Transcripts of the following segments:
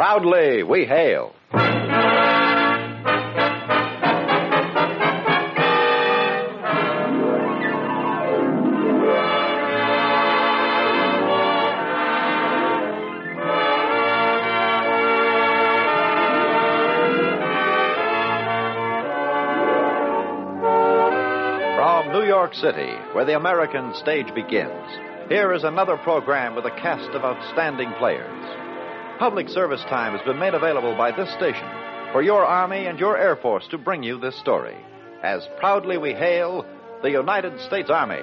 Proudly we hail. From New York City, where the American stage begins, here is another program with a cast of outstanding players. Public service time has been made available by this station for your Army and your Air Force to bring you this story, as proudly we hail the United States Army.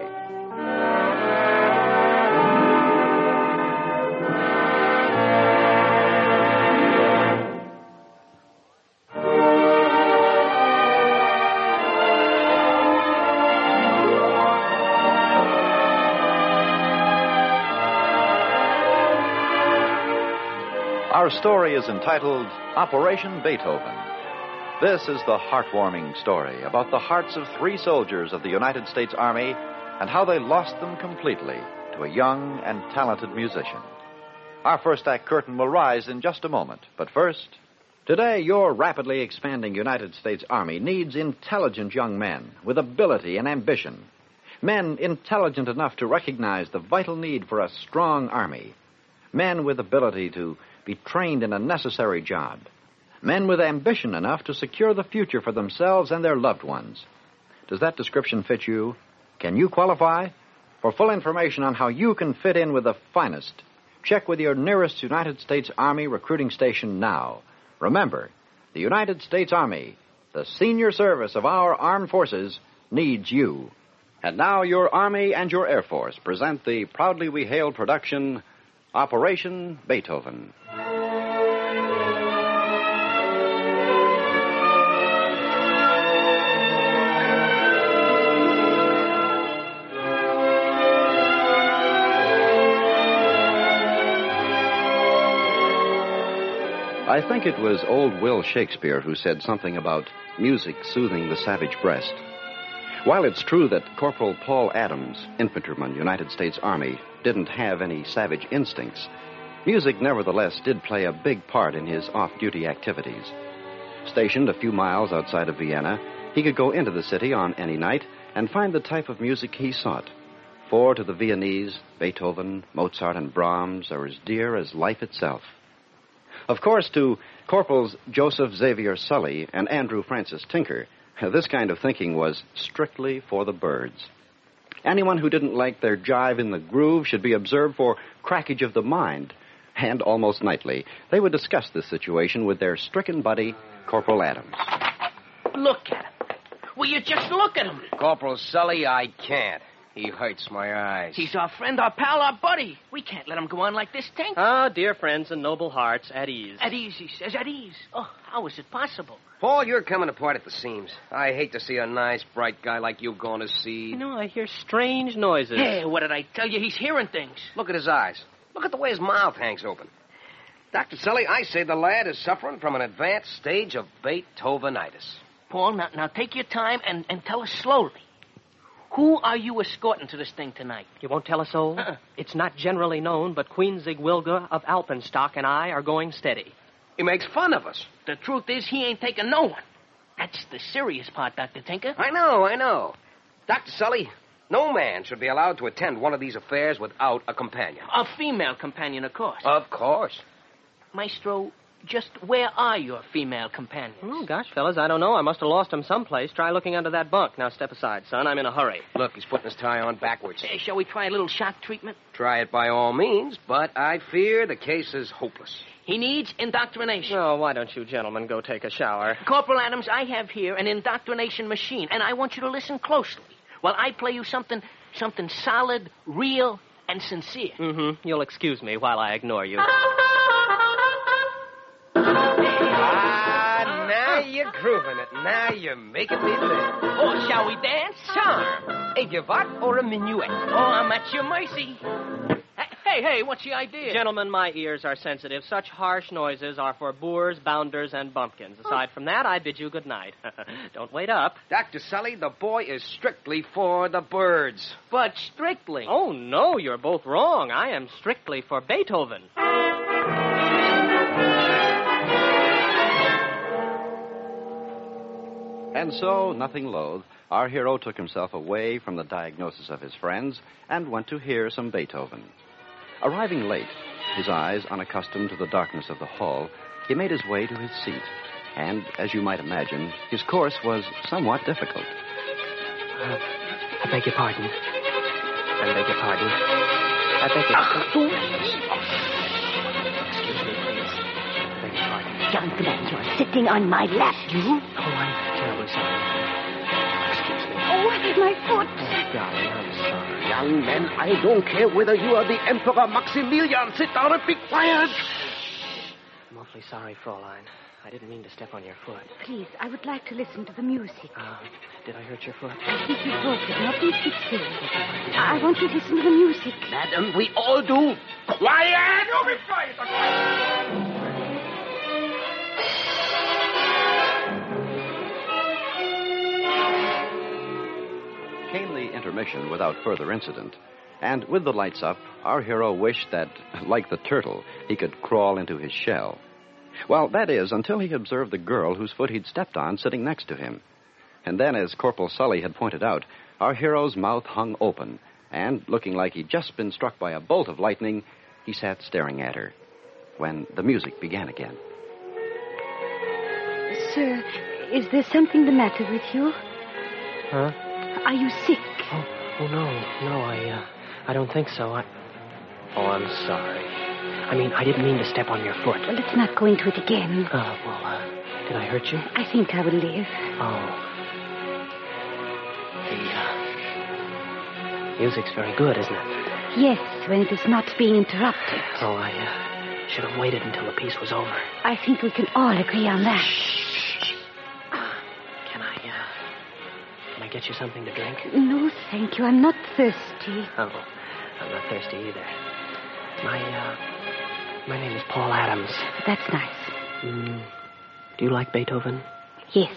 Our story is entitled Operation Beethoven. This is the heartwarming story about the hearts of 3 soldiers of the United States Army and how they lost them completely to a young and talented musician. Our first act curtain will rise in just a moment, but first, today your rapidly expanding United States Army needs intelligent young men with ability and ambition. Men intelligent enough to recognize the vital need for a strong army. Men with ability to be trained in a necessary job. Men with ambition enough to secure the future for themselves and their loved ones. Does that description fit you? Can you qualify? For full information on how you can fit in with the finest, check with your nearest United States Army recruiting station now. Remember, the United States Army, the senior service of our armed forces, needs you. And now your Army and your Air Force present the Proudly We Hail production, Operation Beethoven. I think it was old Will Shakespeare who said something about music soothing the savage breast. While it's true that Corporal Paul Adams, infantryman, United States Army, didn't have any savage instincts, music nevertheless did play a big part in his off-duty activities. Stationed a few miles outside of Vienna, he could go into the city on any night and find the type of music he sought. For to the Viennese, Beethoven, Mozart, and Brahms are as dear as life itself. Of course, to Corporals Joseph Xavier Sully and Andrew Francis Tinker, this kind of thinking was strictly for the birds. Anyone who didn't like their jive in the groove should be observed for crackage of the mind. And almost nightly, they would discuss this situation with their stricken buddy, Corporal Adams. Look at him. Will you just look at him? Corporal Sully, I can't. He hurts my eyes. He's our friend, our pal, our buddy. We can't let him go on like this, Tink. Ah, dear friends and noble hearts, at ease. At ease, he says, at ease. Oh, how is it possible? Paul, you're coming apart at the seams. I hate to see a nice, bright guy like you going to seed. You know, I hear strange noises. Hey, what did I tell you? He's hearing things. Look at his eyes. Look at the way his mouth hangs open. Dr. Sully, I say the lad is suffering from an advanced stage of Beethovenitis. Paul, now take your time and tell us slowly. Who are you escorting to this thing tonight? You won't tell us, old? It's not generally known, but Queen Zigwilga of Alpenstock and I are going steady. He makes fun of us. The truth is, he ain't taking no one. That's the serious part, Dr. Tinker. I know. Dr. Sully, no man should be allowed to attend one of these affairs without a companion. A female companion, of course. Of course. Maestro, just where are your female companions? Oh, gosh, fellas, I don't know. I must have lost them someplace. Try looking under that bunk. Now, step aside, son. I'm in a hurry. Look, he's putting his tie on backwards. Hey, shall we try a little shock treatment? Try it by all means, but I fear the case is hopeless. He needs indoctrination. Oh, why don't you gentlemen go take a shower? Corporal Adams, I have here an indoctrination machine, and I want you to listen closely while I play you something solid, real, and sincere. Mm-hmm. You'll excuse me while I ignore you. Now you're grooving it. Now you're making me live. Oh, shall we dance? Charm. A gavotte or a minuet? Oh, I'm at your mercy. Hey, what's the idea? Gentlemen, my ears are sensitive. Such harsh noises are for boors, bounders, and bumpkins. Aside from that, I bid you good night. Don't wait up. Dr. Sully, the boy is strictly for the birds. But strictly. Oh, no, you're both wrong. I am strictly for Beethoven. And so, nothing loath, our hero took himself away from the diagnosis of his friends and went to hear some Beethoven. Arriving late, his eyes unaccustomed to the darkness of the hall, he made his way to his seat. And, as you might imagine, his course was somewhat difficult. I beg your pardon. I beg your pardon. I beg your pardon. Excuse me, please. I beg your pardon. Gentlemen, you're sitting on my lap. You? Oh, I'm terribly sorry. Excuse me. Oh, my foot. Oh, darling, I'm sorry. Young man, I don't care whether you are the Emperor Maximilian. Sit down and be quiet. I'm awfully sorry, Fraulein. I didn't mean to step on your foot. Please, I would like to listen to the music. Did I hurt your foot? I think you broke it. Now, please sit still. I want you to listen to the music. Madam, we all do. Quiet! You be quiet! Came the intermission without further incident. And with the lights up, our hero wished that, like the turtle, he could crawl into his shell. Well, that is, until he observed the girl whose foot he'd stepped on sitting next to him. And then, as Corporal Sully had pointed out, our hero's mouth hung open, and, looking like he'd just been struck by a bolt of lightning, he sat staring at her, when the music began again. Sir, is there something the matter with you? Huh? Are you sick? Oh, no, I don't think so. Oh, I'm sorry. I mean, I didn't mean to step on your foot. Well, let's not go into it again. Did I hurt you? I think I will live. Oh. The music's very good, isn't it? Yes, when it is not being interrupted. Oh, I should have waited until the piece was over. I think we can all agree on that. Can I get you something to drink? No, thank you. I'm not thirsty. Oh, I'm not thirsty either. My name is Paul Adams. That's nice. Do you like Beethoven? Yes.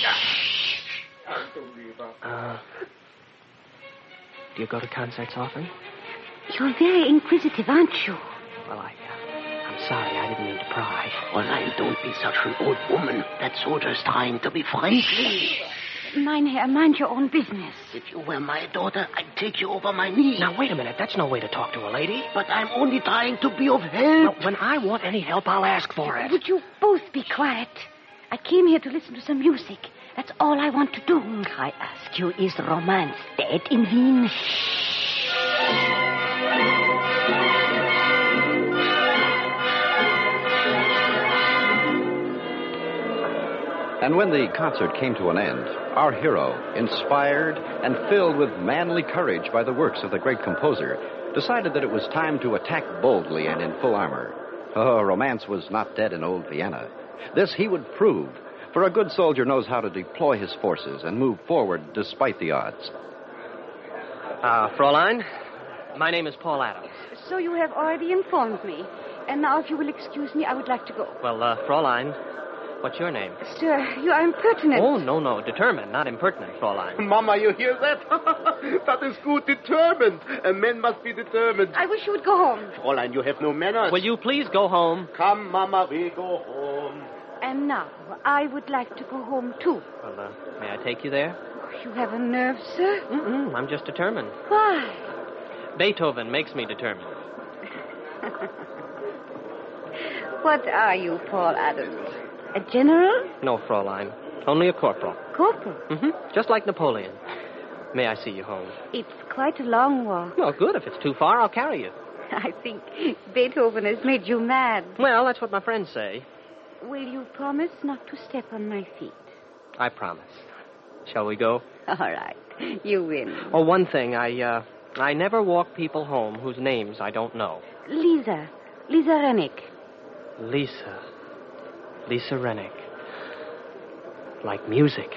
Do you go to concerts often? You're very inquisitive, aren't you? Well, I'm sorry. I didn't mean to pry. Fräulein, don't be such an old woman. That soldier's trying to be friendly. Mynheer, mind your own business. If you were my daughter, I'd take you over my knee. Now, wait a minute. That's no way to talk to a lady. But I'm only trying to be of help. Now, when I want any help, I'll ask for it. Would you both be quiet? I came here to listen to some music. That's all I want to do. I ask you, is romance dead in Wien? And when the concert came to an end, our hero, inspired and filled with manly courage by the works of the great composer, decided that it was time to attack boldly and in full armor. Oh, romance was not dead in old Vienna. This he would prove, for a good soldier knows how to deploy his forces and move forward despite the odds. Fraulein, my name is Paul Adams. So you have already informed me. And now, if you will excuse me, I would like to go. Well, Fraulein, what's your name? Sir, you are impertinent. Oh, no. Determined, not impertinent, Fraulein. Mama, you hear that? That is good. Determined. A man must be determined. I wish you would go home. Fräulein, you have no manners. Will you please go home? Come, Mama, we go home. And now, I would like to go home, too. Well, may I take you there? Oh, you have a nerve, sir? I'm just determined. Why? Beethoven makes me determined. What are you, Paul Adams? A general? No, Fraulein. Only a corporal. Corporal? Just like Napoleon. May I see you home? It's quite a long walk. Well, good. If it's too far, I'll carry you. I think Beethoven has made you mad. Well, that's what my friends say. Will you promise not to step on my feet? I promise. Shall we go? All right. You win. Oh, one thing. I never walk people home whose names I don't know. Lisa Rennick. Lisa Rennick. Like music.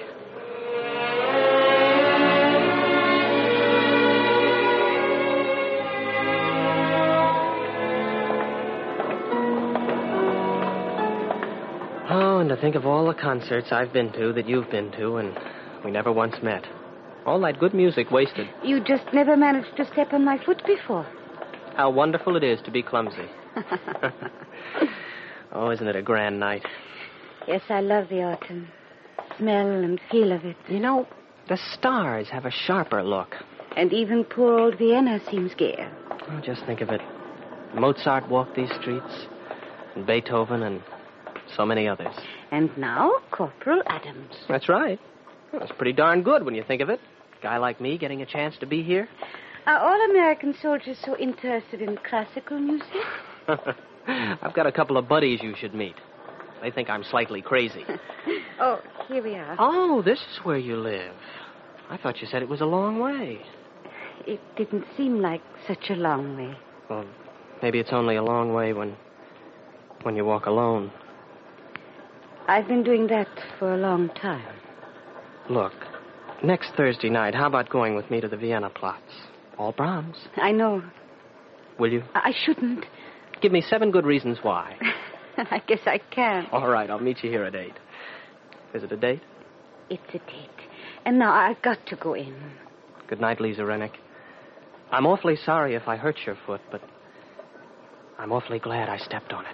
Oh, and to think of all the concerts I've been to that you've been to, and we never once met. All that good music wasted. You just never managed to step on my foot before. How wonderful it is to be clumsy. Oh, isn't it a grand night? Yes, I love the autumn. smell and feel of it. You know, the stars have a sharper look. And even poor old Vienna seems gayer. Oh, just think of it. Mozart walked these streets, and Beethoven, and so many others. And now, Corporal Adams. That's right. Well, it's pretty darn good when you think of it. A guy like me getting a chance to be here. Are all American soldiers so interested in classical music? I've got a couple of buddies you should meet. They think I'm slightly crazy. Oh, here we are. Oh, this is where you live. I thought you said it was a long way. It didn't seem like such a long way. Well, maybe it's only a long way when you walk alone. I've been doing that for a long time. Look, next Thursday night, how about going with me to the Vienna Platz? All Brahms. I know. Will you? I shouldn't. Give me 7 good reasons why. I guess I can. All right, I'll meet you here at 8. Is it a date? It's a date. And now I've got to go in. Good night, Lisa Rennick. I'm awfully sorry if I hurt your foot, but I'm awfully glad I stepped on it.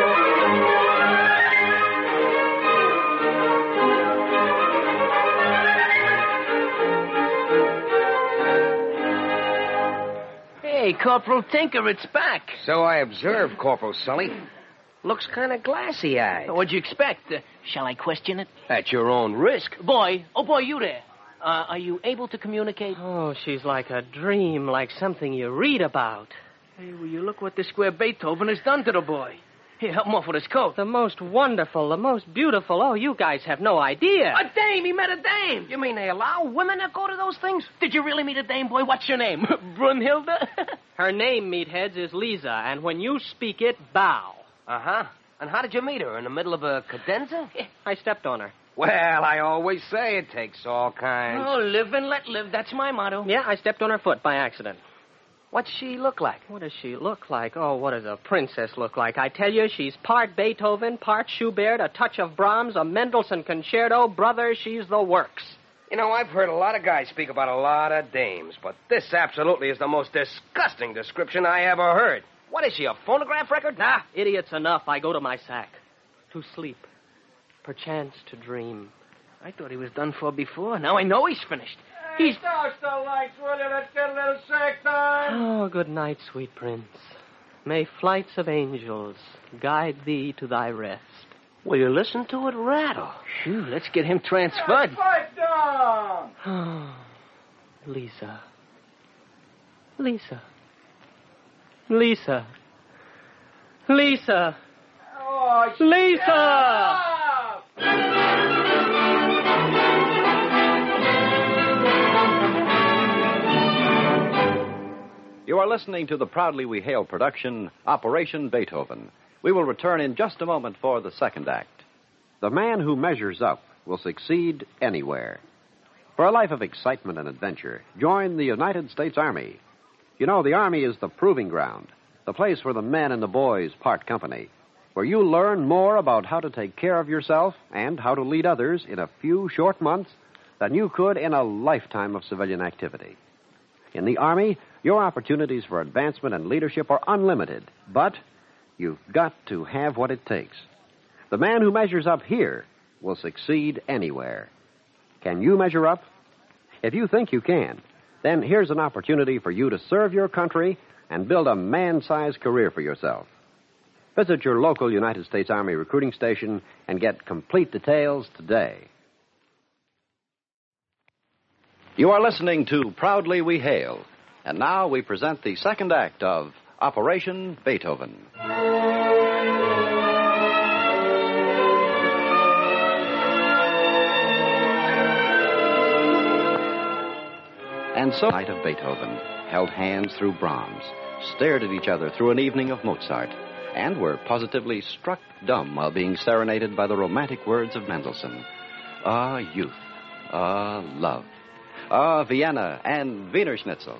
Hey, Corporal Tinker, it's back. So I observe, Corporal Sully. Looks kind of glassy-eyed. What'd you expect? Shall I question it? At your own risk. Boy, you there. Are you able to communicate? Oh, she's like a dream, like something you read about. Hey, will you look what this square Beethoven has done to the boy? Here, help him off with his coat. The most wonderful, the most beautiful. Oh, you guys have no idea. A dame! He met a dame! You mean they allow women to go to those things? Did you really meet a dame, boy? What's your name? Brunhilde? Her name, meatheads, is Lisa, and when you speak it, bow. Uh-huh. And how did you meet her? In the middle of a cadenza? I stepped on her. Well, I always say it takes all kinds. Oh, live and let live. That's my motto. Yeah, I stepped on her foot by accident. What's she look like? What does she look like? Oh, what does a princess look like? I tell you, she's part Beethoven, part Schubert, a touch of Brahms, a Mendelssohn concerto. Brother, she's the works. You know, I've heard a lot of guys speak about a lot of dames, but this absolutely is the most disgusting description I ever heard. What is she, a phonograph record? Nah, idiots enough. I go to my sack. To sleep. Perchance to dream. I thought he was done for before. Now I know he's finished. He's... Toast the lights, will you? Let's get a little sack time. Oh, good night, sweet prince. May flights of angels guide thee to thy rest. Will you listen to it rattle? Phew, let's get him transferred. Pipe down. Oh, Lisa. Lisa. Lisa. Lisa. Oh, Lisa! You are listening to the Proudly We Hail production, Operation Beethoven. We will return in just a moment for the second act. The man who measures up will succeed anywhere. For a life of excitement and adventure, join the United States Army. You know, the Army is the proving ground, the place where the men and the boys part company, where you learn more about how to take care of yourself and how to lead others in a few short months than you could in a lifetime of civilian activity. In the Army, your opportunities for advancement and leadership are unlimited, but you've got to have what it takes. The man who measures up here will succeed anywhere. Can you measure up? If you think you can, then here's an opportunity for you to serve your country and build a man-sized career for yourself. Visit your local United States Army recruiting station and get complete details today. You are listening to Proudly We Hail. And now we present the second act of Operation Beethoven. And so, night of Beethoven, held hands through Brahms, stared at each other through an evening of Mozart, and were positively struck dumb while being serenaded by the romantic words of Mendelssohn. Ah, youth. Ah, love. Ah, Vienna and Wiener Schnitzel.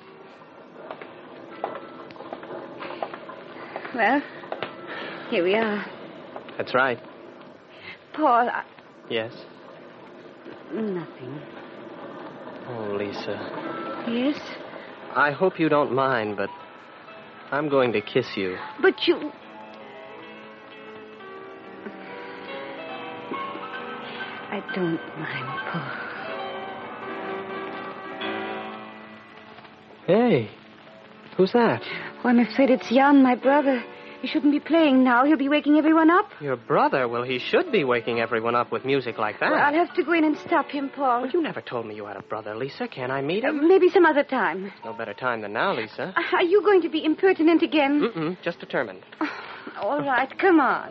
Well, here we are. That's right. Paul, Yes? nothing. Oh, Lisa. Yes? I hope you don't mind, but I'm going to kiss you. But you... I don't mind, Paul. Hey, who's that? Oh, I'm afraid it's Jan, my brother. He shouldn't be playing now. He'll be waking everyone up. Your brother? Well, he should be waking everyone up with music like that. Well, I'll have to go in and stop him, Paul. Well, you never told me you had a brother, Lisa. Can I meet him? Maybe some other time. No better time than now, Lisa. Are you going to be impertinent again? Mm-mm, just determined. All right, come on.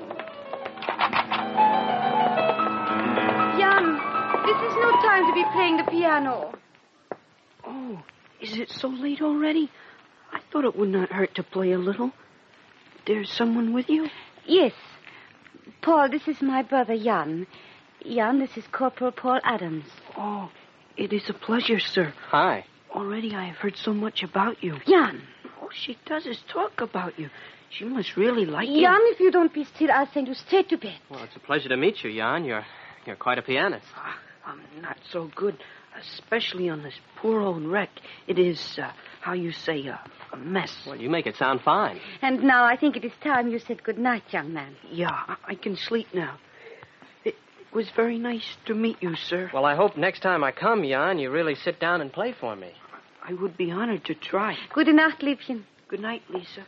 Jan, this is no time to be playing the piano. Oh, is it so late already? I thought it would not hurt to play a little. There's someone with you? Yes. Paul, this is my brother, Jan. Jan, this is Corporal Paul Adams. Oh, it is a pleasure, sir. Hi. Already I have heard so much about you. Jan. All she does is talk about you. She must really like you. Jan, if you don't be still, I'll send you straight to bed. Well, it's a pleasure to meet you, Jan. You're quite a pianist. I'm not so good, especially on this poor old wreck. It is, how you say, a mess. Well, you make it sound fine. And now I think it is time you said good night, young man. Yeah, I can sleep now. It was very nice to meet you, sir. Well, I hope next time I come, Jan, you really sit down and play for me. I would be honored to try. Gute Nacht, Liebchen. Good night, Lisa.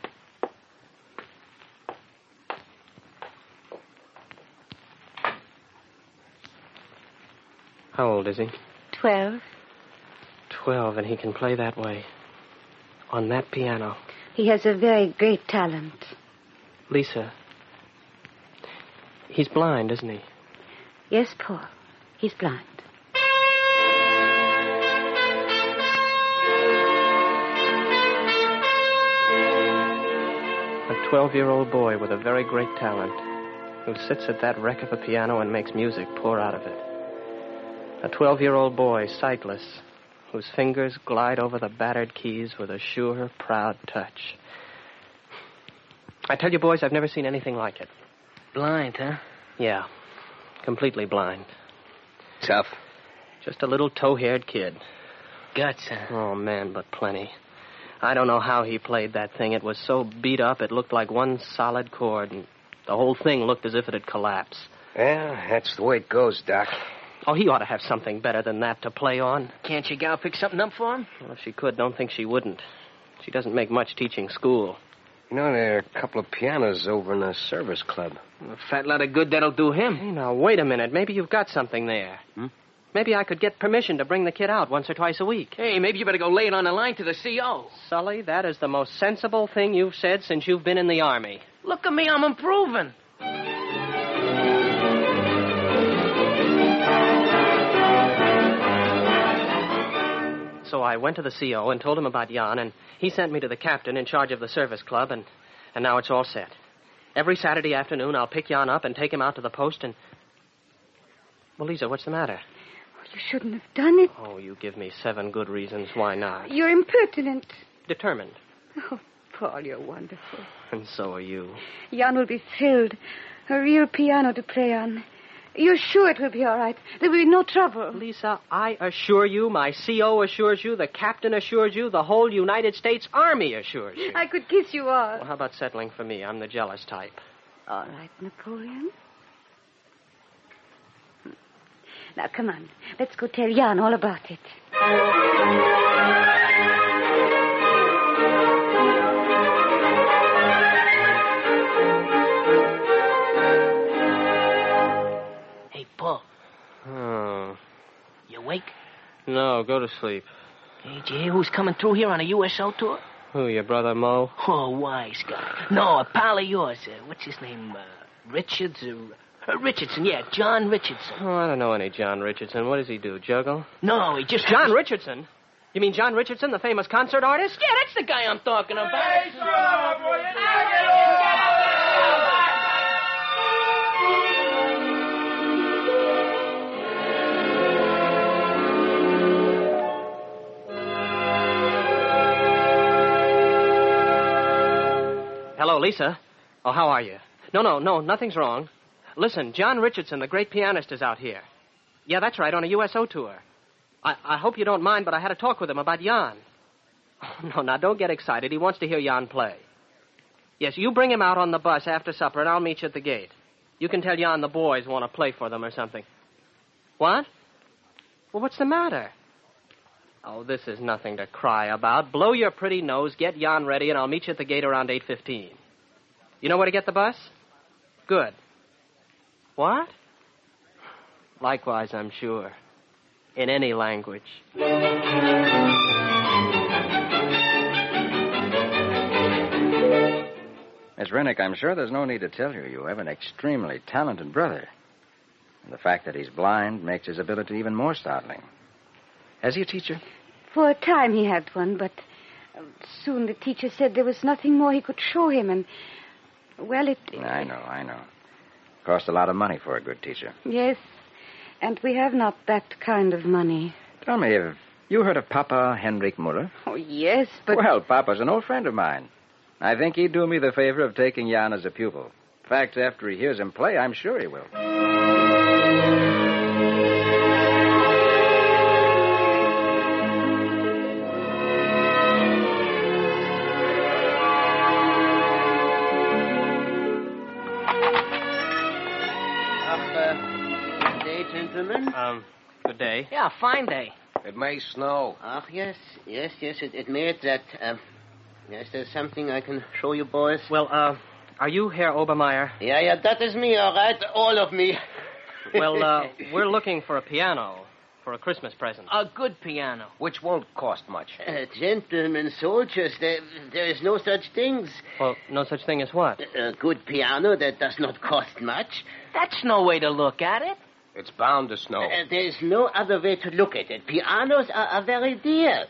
How old is he? 12. 12, and he can play that way. On that piano. He has a very great talent. Lisa, he's blind, isn't he? Yes, Paul. He's blind. A 12-year-old boy with a very great talent who sits at that wreck of a piano and makes music pour out of it. A 12-year-old boy, sightless, whose fingers glide over the battered keys with a sure, proud touch. I tell you, boys, I've never seen anything like it. Blind, huh? Yeah, completely blind. Tough. Just a little tow-haired kid. Guts, huh? Oh, man, but plenty. I don't know how he played that thing. It was so beat up it looked like one solid chord, and the whole thing looked as if it had collapsed. Yeah, that's the way it goes, Doc. Oh, he ought to have something better than that to play on. Can't your gal pick something up for him? Well, if she could, don't think she wouldn't. She doesn't make much teaching school. You know, there are a couple of pianos over in the service club. A fat lot of good that'll do him. Hey, now, wait a minute. Maybe you've got something there. Maybe I could get permission to bring the kid out once or twice a week. Hey, maybe you better go lay it on the line to the CO. Sully, that is the most sensible thing you've said since you've been in the Army. Look at me, I'm improving. So I went to the CO and told him about Jan, and he sent me to the captain in charge of the service club, and now it's all set. Every Saturday afternoon, I'll pick Jan up and take him out to the post and... Well, Lisa, what's the matter? You shouldn't have done it. Oh, you give me 7 good reasons why not. You're impertinent. Determined. Oh, Paul, you're wonderful. And so are you. Jan will be thrilled. A real piano to play on. You're sure it will be all right? There will be no trouble. Lisa, I assure you, my CO assures you, the captain assures you, the whole United States Army assures you. I could kiss you all. Well, how about settling for me? I'm the jealous type. All right, Napoleon. Now, come on. Let's go tell Jan all about it. Hey, Paul. Oh. You awake? No, go to sleep. Hey, did you hear who's coming through here on a USO tour? Who, your brother Mo? Oh, wise guy. No, a pal of yours. What's his name? Richards? Richardson, yeah, John Richardson. Oh, I don't know any John Richardson. What does he do, juggle? No, he just... John Richardson? You mean John Richardson, the famous concert artist? Yeah, that's the guy I'm talking about. Hey, stop, boy. Hello, Lisa. Oh, how are you? No, nothing's wrong. Listen, John Richardson, the great pianist, is out here. Yeah, that's right, on a USO tour. I hope you don't mind, but I had a talk with him about Jan. Oh, no, now, don't get excited. He wants to hear Jan play. Yes, you bring him out on the bus after supper, and I'll meet you at the gate. You can tell Jan the boys want to play for them or something. What? Well, what's the matter? Oh, this is nothing to cry about. Blow your pretty nose, get Jan ready, and I'll meet you at the gate around 8:15. You know where to get the bus? Good. What? Likewise, I'm sure. In any language. Miss Rennick, I'm sure there's no need to tell you. You have an extremely talented brother. And the fact that he's blind makes his ability even more startling. Has he a teacher? For a time he had one, but soon the teacher said there was nothing more he could show him, and, well, I know. Cost a lot of money for a good teacher. Yes, and we have not that kind of money. Tell me, have you heard of Papa Henrik Muller? Oh, yes, but... Well, Papa's an old friend of mine. I think he'd do me the favor of taking Jan as a pupil. In fact, after he hears him play, I'm sure he will. Good day, gentlemen. Good day. Yeah, fine day. It may snow. Yes, it may that. Yes, there's something I can show you, boys. Well, are you Herr Obermeyer? Yeah, that is me, all right. All of me. Well, we're looking for a piano for a Christmas present. A good piano. Which won't cost much. Gentlemen, soldiers, there is no such things. Well, no such thing as what? A good piano that does not cost much. That's no way to look at it. It's bound to snow. There is no other way to look at it. Pianos are very dear.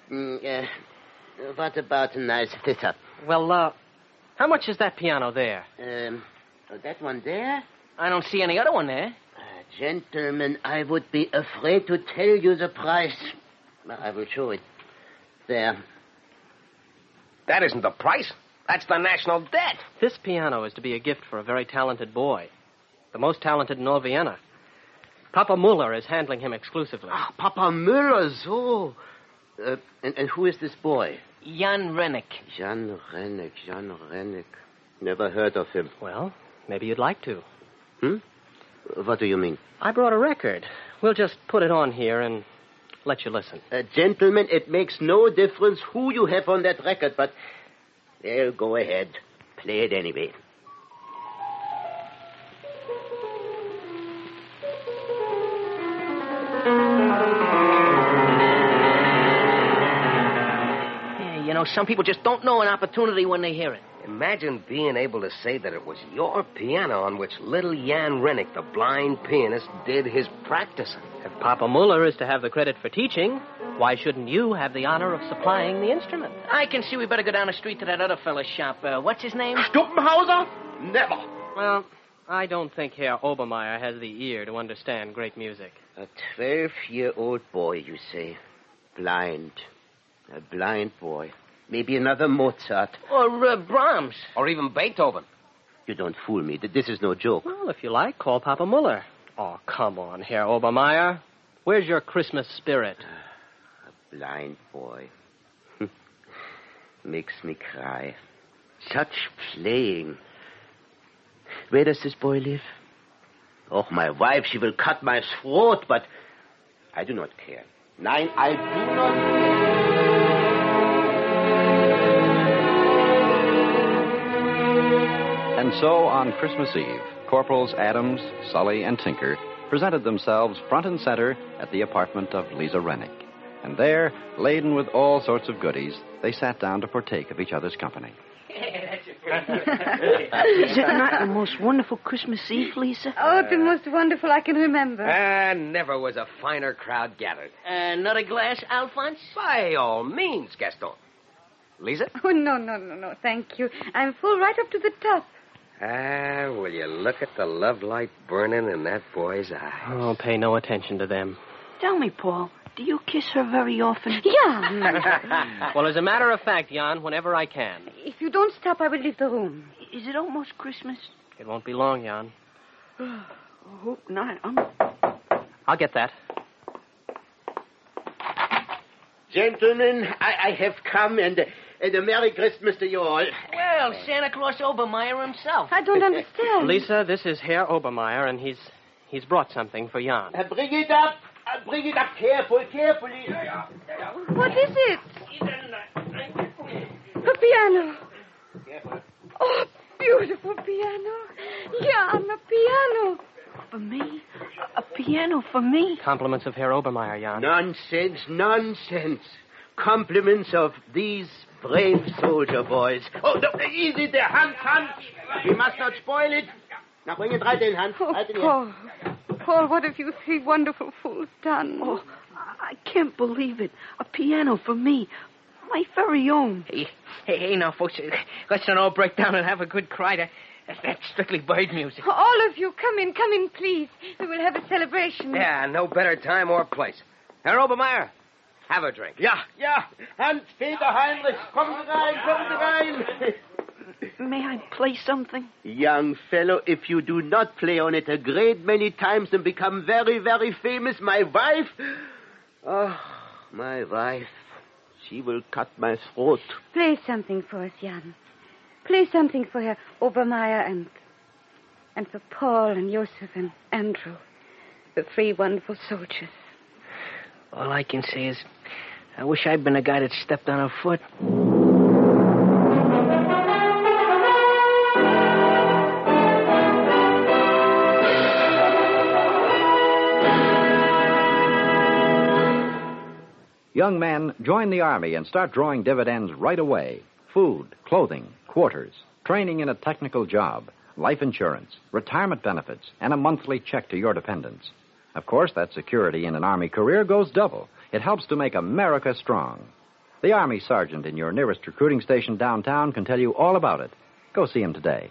What about a nice fit-up? Well, how much is that piano there? That one there? I don't see any other one there. Gentlemen, I would be afraid to tell you the price. I will show it. There. That isn't the price. That's the national debt. This piano is to be a gift for a very talented boy. The most talented in all Vienna. Papa Muller is handling him exclusively. Ah, Papa Muller, so. And who is this boy? Jan Rennick. Jan Rennick. Never heard of him. Well, maybe you'd like to. What do you mean? I brought a record. We'll just put it on here and let you listen. Gentlemen, it makes no difference who you have on that record, but... Well, go ahead. Play it anyway. Yeah, you know, some people just don't know an opportunity when they hear it. Imagine being able to say that it was your piano on which little Jan Rennick, the blind pianist, did his practicing. If Papa Muller is to have the credit for teaching, why shouldn't you have the honor of supplying the instrument? I can see we better go down the street to that other fella's shop. What's his name? Stuppenhauser? Never. Well, I don't think Herr Obermeyer has the ear to understand great music. A 12-year-old boy, you say. Blind. A blind boy. Maybe another Mozart. Or Brahms. Or even Beethoven. You don't fool me. This is no joke. Well, if you like, call Papa Muller. Oh, come on, Herr Obermeyer. Where's your Christmas spirit? A blind boy. Makes me cry. Such playing. Where does this boy live? Oh, my wife, she will cut my throat, but I do not care. Nein, I do not care. And so, on Christmas Eve, Corporals Adams, Sully, and Tinker presented themselves front and center at the apartment of Lisa Rennick. And there, laden with all sorts of goodies, they sat down to partake of each other's company. Is it not the most wonderful Christmas Eve, Lisa? Oh, the most wonderful I can remember. Never was a finer crowd gathered. Another glass, Alphonse? By all means, Gaston. Lisa? Oh, no, thank you. I'm full right up to the top. Will you look at the love light burning in that boy's eye? Oh, pay no attention to them. Tell me, Paul, do you kiss her very often? Yeah. Well, as a matter of fact, Jan, whenever I can. If you don't stop, I will leave the room. Is it almost Christmas? It won't be long, Jan. I hope not. I'll get that. Gentlemen, I have come, and a Merry Christmas to you all. Well, Santa Claus Obermeyer himself. I don't understand. Lisa, this is Herr Obermeyer, and he's He's brought something for Jan. Bring it up. Bring it up carefully. What is it? A piano. Oh, beautiful piano. Jan, a piano. For me? A piano for me? Compliments of Herr Obermeyer, Jan. Nonsense. Compliments of these brave soldier boys. Oh, no, easy there. Hans. We must not spoil it. Now bring it right in, Hans. Oh, Right in Paul. Paul, what have you three wonderful fools done? Oh, I can't believe it. A piano for me. My very own. Hey, now, folks, let's not all break down and have a good cry. That's strictly bird music. All of you, come in, please. We will have a celebration. Yeah, no better time or place. Herr Obermeyer, have a drink. Ja. Hans-Peter Heinrich, kommen Sie rein. May I play something? Young fellow, if you do not play on it a great many times and become very, very famous, my wife... Oh, my wife. She will cut my throat. Play something for us, Jan. Play something for Herr Obermeyer and for Paul and Joseph and Andrew, the three wonderful soldiers. All I can say is, I wish I'd been the guy that stepped on her foot. Young men, join the Army and start drawing dividends right away. Food, clothing, quarters, training in a technical job, life insurance, retirement benefits, and a monthly check to your dependents. Of course, that security in an Army career goes double. It helps to make America strong. The Army sergeant in your nearest recruiting station downtown can tell you all about it. Go see him today.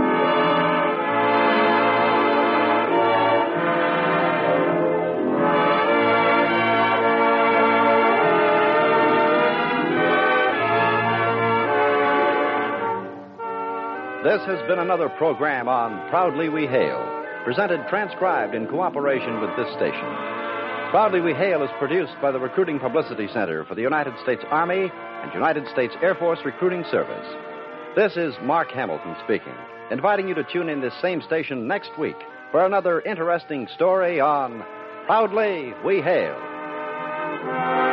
This has been another program on Proudly We Hail, presented transcribed in cooperation with this station. Proudly We Hail is produced by the Recruiting Publicity Center for the United States Army and United States Air Force Recruiting Service. This is Mark Hamilton speaking, inviting you to tune in this same station next week for another interesting story on Proudly We Hail.